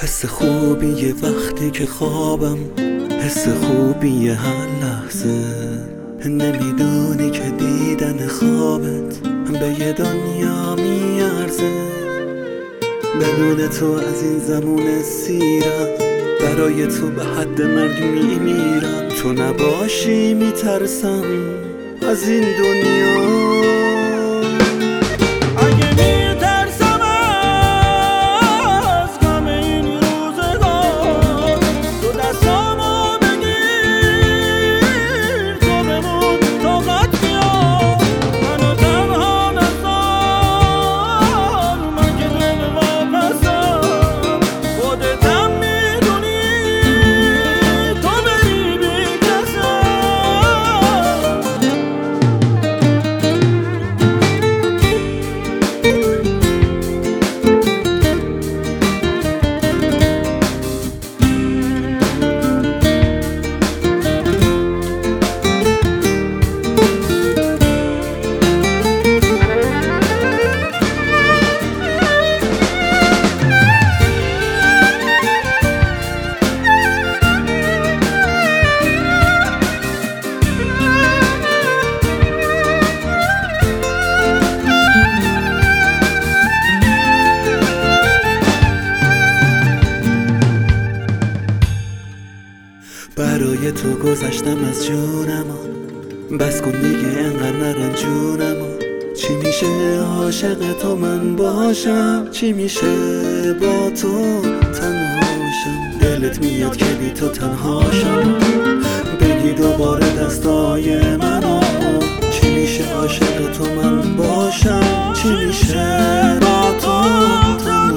حس خوبیه وقتی که خوابم، حس خوبیه هر لحظه. نمیدونی که دیدن خوابت به یه دنیا میارزه. بدون تو از این زمون سیرم، برای تو به حد مرگ میمیرم. تو نباشی میترسم از این دنیا. برای تو گذشتم از جونم، بس کن دیگه انقدر نرنجونم. چی میشه عاشق تو من باشم، چی میشه با تو تنهاشم. دلت میاد که بی تو تنهاشم، بگی دوباره دستای منو. چی میشه عاشق تو من باشم، چی میشه با تو تنهاشم.